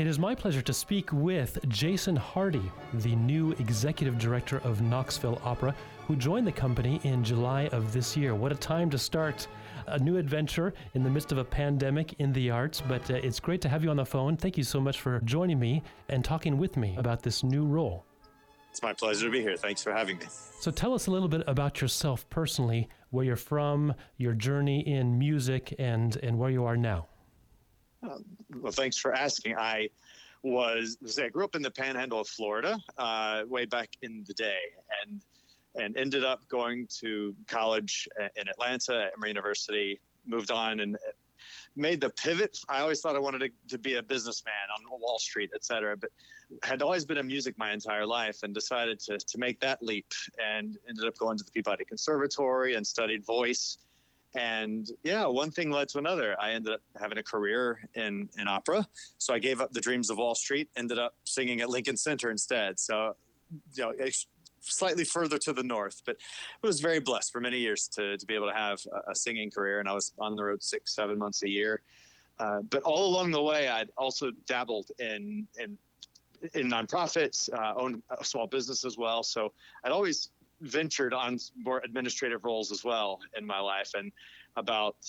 is my pleasure to speak with Jason Hardy, the new executive director of Knoxville Opera, who joined the company in July of this year. What a time to start a new adventure in the midst of a pandemic in the arts, but it's great to have you on the phone. Thank you so much for joining me and talking with me about this new role. It's my pleasure to be here. Thanks for having me. So tell us a little bit about yourself personally, where you're from, your journey in music, and where you are now. Well, thanks for asking. I grew up in the Panhandle of Florida way back in the day, and ended up going to college in Atlanta at Emory University. Moved on and made the pivot. I always thought I wanted to be a businessman on Wall Street, et cetera, but had always been in music my entire life, and decided to make that leap, and ended up going to the Peabody Conservatory and studied voice. And yeah, one thing led to another. I ended up having a career in opera. So I gave up the dreams of Wall Street, ended up singing at Lincoln Center instead. So, slightly further to the north, but I was very blessed for many years to be able to have a singing career. And I was on the road 6-7 months a year. But all along the way, I'd also dabbled in nonprofits, owned a small business as well. So I'd always ventured on more administrative roles as well in my life, and about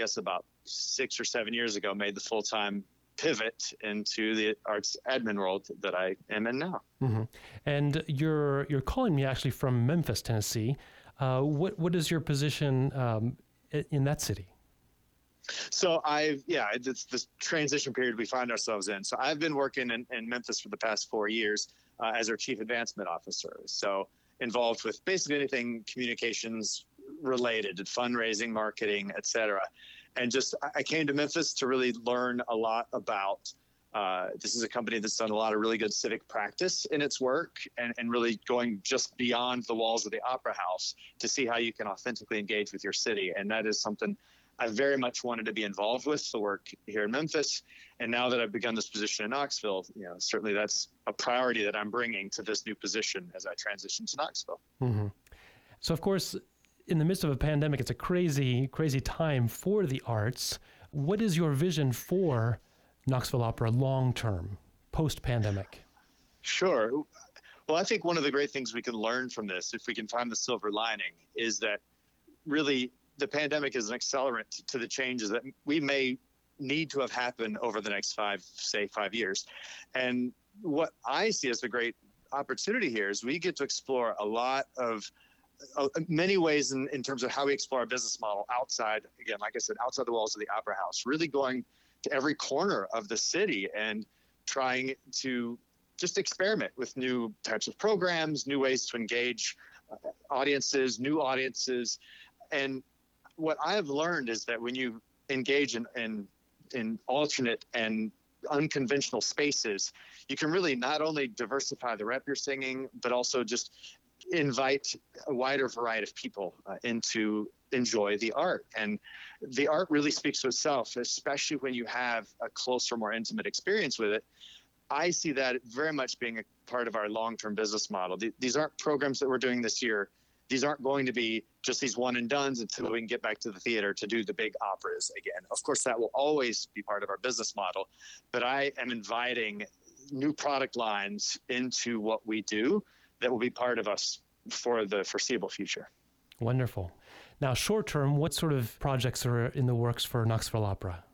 6 or 7 years ago made the full-time pivot into the arts admin role that I am in now. Mm-hmm. And you're calling me actually from Memphis, Tennessee. What is your position in that city? So it's this transition period we find ourselves in. So I've been working in Memphis for the past 4 years as our chief advancement officer. So involved with basically anything communications related, fundraising, marketing, et cetera. And I came to Memphis to really learn a lot about, this is a company that's done a lot of really good civic practice in its work, and really going just beyond the walls of the Opera House to see how you can authentically engage with your city. And that is something I very much wanted to be involved with, the work here in Memphis. And now that I've begun this position in Knoxville, certainly that's a priority that I'm bringing to this new position as I transition to Knoxville. Mm-hmm. So, of course, in the midst of a pandemic, it's a crazy, crazy time for the arts. What is your vision for Knoxville Opera long-term, post-pandemic? Sure. Well, I think one of the great things we can learn from this, if we can find the silver lining, is that really the pandemic is an accelerant to the changes that we may need to have happen over the next 5 years. And what I see as the great opportunity here is we get to explore a lot of many ways in terms of how we explore our business model outside, again, like I said, outside the walls of the Opera House, really going to every corner of the city and trying to just experiment with new types of programs, new ways to engage audiences, new audiences. And what I have learned is that when you engage in alternate and unconventional spaces, you can really not only diversify the rep you're singing, but also just invite a wider variety of people in to enjoy the art. And the art really speaks to itself, especially when you have a closer, more intimate experience with it. I see that very much being a part of our long-term business model. These aren't programs that we're doing this year. These aren't going to be just these one and dones until we can get back to the theater to do the big operas again. Of course, that will always be part of our business model, but I am inviting new product lines into what we do that will be part of us for the foreseeable future. Wonderful. Now, short term, what sort of projects are in the works for Knoxville Opera?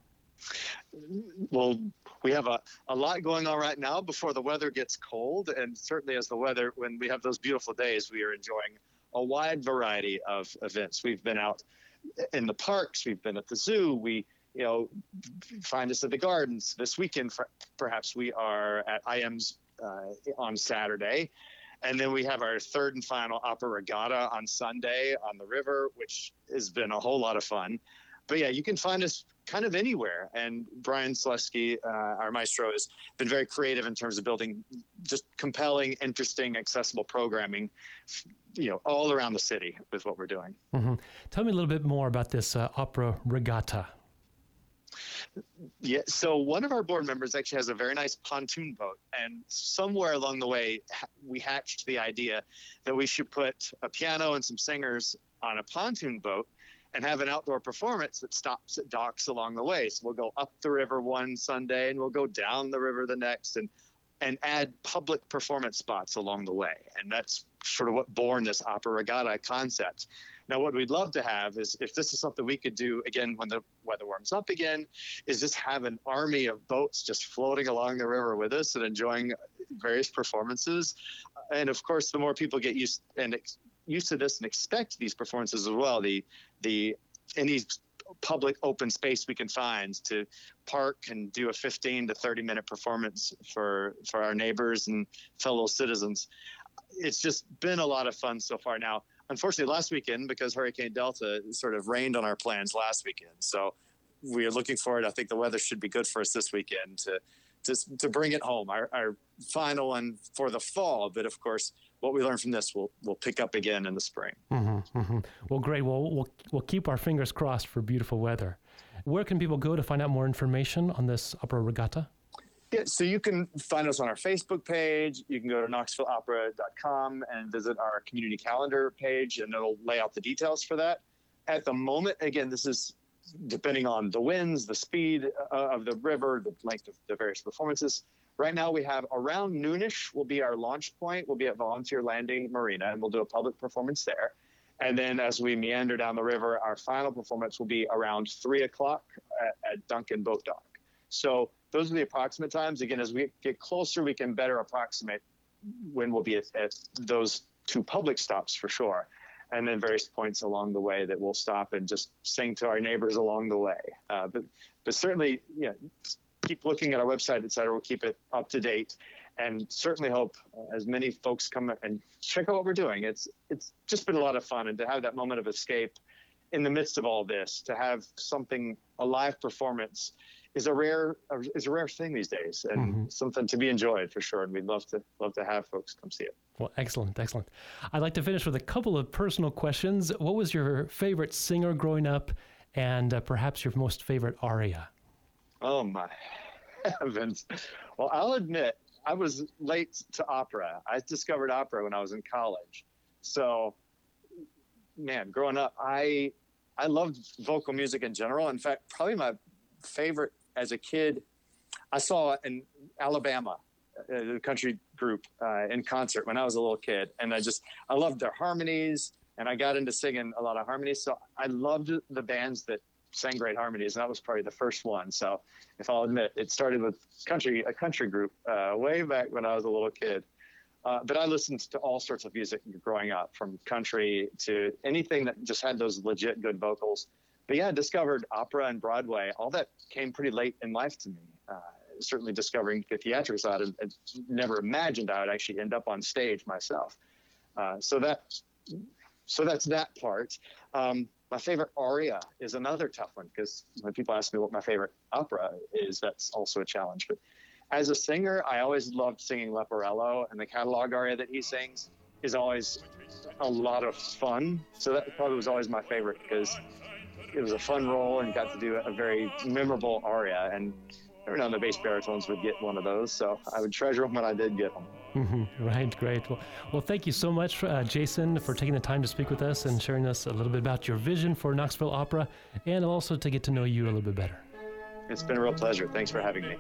Well, we have a lot going on right now before the weather gets cold, and certainly when we have those beautiful days, we are enjoying a wide variety of events. We've been out in the parks, we've been at the zoo, we find us at the gardens. This weekend, perhaps we are at IM's on Saturday. And then we have our third and final opera regatta on Sunday on the river, which has been a whole lot of fun. But yeah, you can find us kind of anywhere. And Brian Selesky, our maestro, has been very creative in terms of building just compelling, interesting, accessible programming, all around the city with what we're doing. Mm-hmm. Tell me a little bit more about this opera regatta. Yeah, so one of our board members actually has a very nice pontoon boat, and somewhere along the way, we hatched the idea that we should put a piano and some singers on a pontoon boat and have an outdoor performance that stops at docks along the way. So we'll go up the river one Sunday and we'll go down the river the next, and add public performance spots along the way. And that's sort of what born this Opera Regatta concept. Now, what we'd love to have is, if this is something we could do again when the weather warms up again, is just have an army of boats just floating along the river with us and enjoying various performances. And of course, the more people get used to this and expect these performances as well, any public open space we can find to park and do a 15 to 30 minute performance for our neighbors and fellow citizens. It's just been a lot of fun so far. Now, unfortunately, last weekend, because Hurricane Delta sort of rained on our plans last weekend, so we are looking forward. I think the weather should be good for us this weekend to bring it home, our final one for the fall. But of course, what we learn from this will pick up again in the spring. Mm-hmm, mm-hmm. Well, great. Well, we'll keep our fingers crossed for beautiful weather. Where can people go to find out more information on this Opera Regatta? Yeah, so you can find us on our Facebook page. You can go to knoxvilleopera.com and visit our community calendar page, and it'll lay out the details for that. At the moment, again, this is depending on the winds, the speed of the river, the length of the various performances. Right now, we have around noonish will be our launch point. We'll be at Volunteer Landing Marina, and we'll do a public performance there. And then as we meander down the river, our final performance will be around 3 o'clock at Duncan Boat Dock. So those are the approximate times. Again, as we get closer, we can better approximate when we'll be at those two public stops for sure. And then various points along the way that we'll stop and just sing to our neighbors along the way. But certainly, keep looking at our website, et cetera. We'll keep it up to date, and certainly hope as many folks come and check out what we're doing. It's just been a lot of fun, and to have that moment of escape in the midst of all this, to have something, a live performance, is a rare thing these days, and something to be enjoyed for sure. And we'd love to have folks come see it. Well, excellent. I'd like to finish with a couple of personal questions. What was your favorite singer growing up, and perhaps your most favorite aria? Oh my heavens! Well, I'll admit I was late to opera. I discovered opera when I was in college. So, man, growing up, I loved vocal music in general. In fact, probably my favorite as a kid, I saw in Alabama, the country group in concert when I was a little kid. And I loved their harmonies, and I got into singing a lot of harmonies. So I loved the bands that sang great harmonies, and that was probably the first one. So if I'll admit, it started with a country group way back when I was a little kid. But I listened to all sorts of music growing up, from country to anything that just had those legit good vocals. But yeah, I discovered opera and Broadway. All that came pretty late in life to me. Certainly discovering the theatrical side, I never imagined I would actually end up on stage myself. So that's that part. My favorite aria is another tough one, because when people ask me what my favorite opera is, that's also a challenge. But as a singer, I always loved singing Leporello, and the catalog aria that he sings is always a lot of fun. So that probably was always my favorite, because it was a fun role and got to do a very memorable aria. And every now and then the bass baritones would get one of those, so I would treasure them when I did get them. Right, great. Well, thank you so much, Jason, for taking the time to speak with us and sharing us a little bit about your vision for Knoxville Opera, and also to get to know you a little bit better. It's been a real pleasure. Thanks for having me.